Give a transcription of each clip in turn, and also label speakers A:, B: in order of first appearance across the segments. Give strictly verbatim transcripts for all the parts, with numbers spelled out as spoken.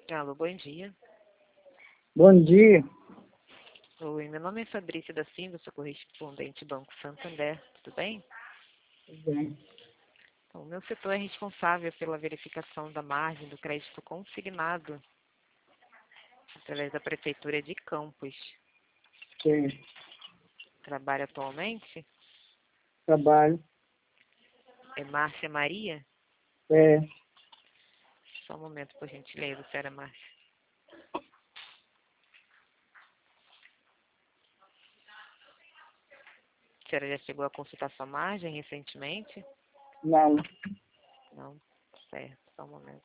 A: Alô, bom dia.
B: Bom dia.
A: Oi, meu nome é Fabrícia da Silva, sou correspondente Banco Santander, tudo bem?
B: Tudo bem.
A: Então, o meu setor é responsável pela verificação da margem do crédito consignado através da Prefeitura de Campos.
B: Sim.
A: Trabalha atualmente?
B: Trabalho.
A: É Márcia Maria?
B: É.
A: Só um momento, por gentileza, senhora Márcia. A senhora já chegou a consultar sua margem recentemente?
B: Não.
A: Não? Certo, só um momento.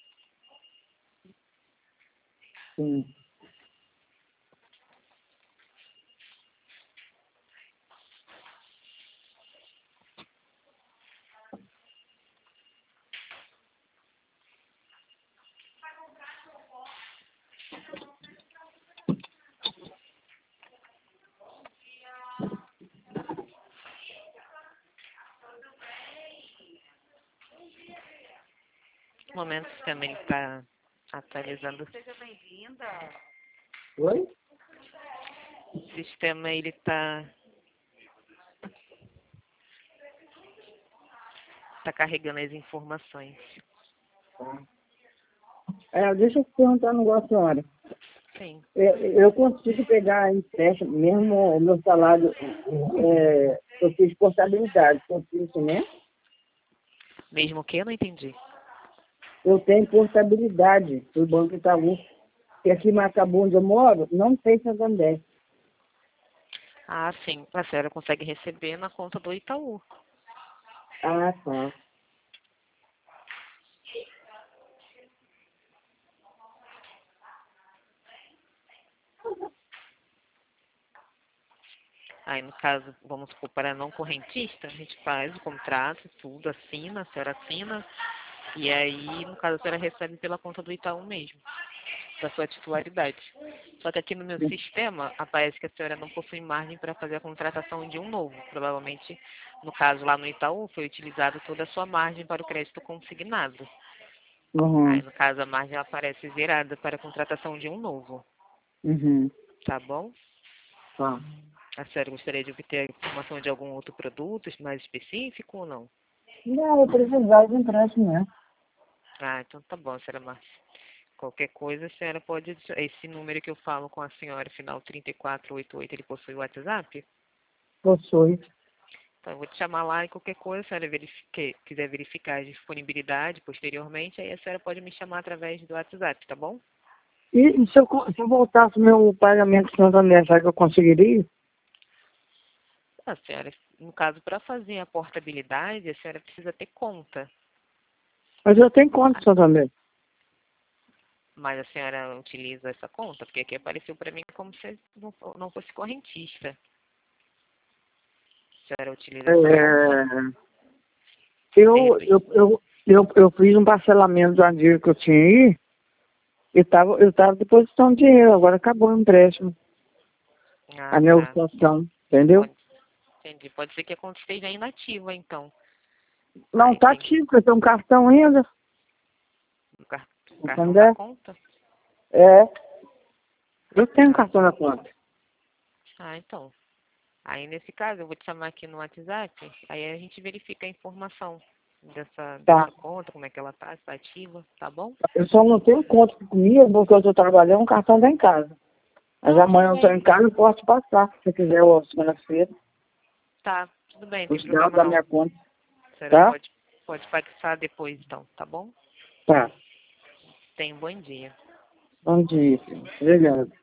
B: Sim.
A: No momento, o sistema está atualizando.
C: Seja bem-vinda.
B: Oi?
A: O sistema ele está tá carregando as informações.
B: É, deixa eu te perguntar um negócio, senhora.
A: Sim.
B: É, eu consigo pegar empréstimo, mesmo o meu salário, é, eu fiz portabilidade, consigo isso mesmo?
A: Mesmo que eu não entendi.
B: Eu tenho portabilidade do Banco Itaú. E aqui em Macabu, onde eu moro, não tem Santander.
A: Ah, sim. A senhora consegue receber na conta do Itaú.
B: Ah, tá.
A: Aí, no caso, vamos supor, para não correntista, a gente faz o contrato, tudo, assina, a senhora assina. E aí, no caso, a senhora recebe pela conta do Itaú mesmo, da sua titularidade. Só que aqui no meu sistema, aparece que a senhora não possui margem para fazer a contratação de um novo. Provavelmente, no caso lá no Itaú, foi utilizada toda a sua margem para o crédito consignado. Aí,
B: Uhum.
A: no caso, a margem ela aparece zerada para a contratação de um novo.
B: Uhum.
A: Tá bom?
B: Tá.
A: A senhora gostaria de obter a informação de algum outro produto mais específico ou não?
B: Não, eu precisava de empréstimo, né?
A: Ah, então tá bom, senhora Márcia. Qualquer coisa, a senhora pode... Esse número que eu falo com a senhora, final trinta e quatro oitenta e oito, ele possui o WhatsApp?
B: Possui.
A: Então, eu vou te chamar lá e qualquer coisa, a senhora verifique, quiser verificar a disponibilidade posteriormente, aí a senhora pode me chamar através do WhatsApp, tá bom?
B: E, e se, eu, co- se eu voltasse meu pagamento de Santander, será que eu conseguiria?
A: A senhora, no caso, para fazer a portabilidade, a senhora precisa ter conta.
B: Mas eu tenho conta de Santander.
A: Mas a senhora utiliza essa conta? Porque aqui apareceu para mim como se não fo- não fosse correntista. A senhora utiliza essa conta?
B: É,
A: De
B: eu,
A: repente.
B: eu, eu, eu, eu fiz um parcelamento de uma dívida que eu tinha aí e tava, eu estava depositando dinheiro, agora acabou o empréstimo,
A: Ah,
B: a
A: tá.
B: negociação, entendeu?
A: Pode, entendi. Pode ser que a conta esteja inativa, então.
B: Não,
A: Aí
B: tá
A: tem
B: ativo, porque eu tenho um cartão ainda,
A: o car- o cartão da
B: Santander.
A: conta?
B: É, eu tenho um
A: Ah,
B: cartão na conta.
A: ah, então. Aí, nesse caso, eu vou te chamar aqui no WhatsApp, aí a gente verifica a informação dessa,
B: Tá.
A: dessa conta, como é que ela tá, se está ativa, tá bom?
B: Eu só não tenho conta comigo porque eu estou trabalhando, o cartão tá em casa. Mas
A: Não, tudo
B: amanhã eu estou
A: bem.
B: em casa e posso passar, se você quiser, ou segunda-feira,
A: Tá, tudo bem, tem
B: os dados
A: problema
B: da
A: não.
B: minha conta,
A: A senhora
B: tá?
A: pode, pode passar depois, então, tá bom?
B: Tá.
A: Tenha um bom dia.
B: Bom dia, filho. Obrigado.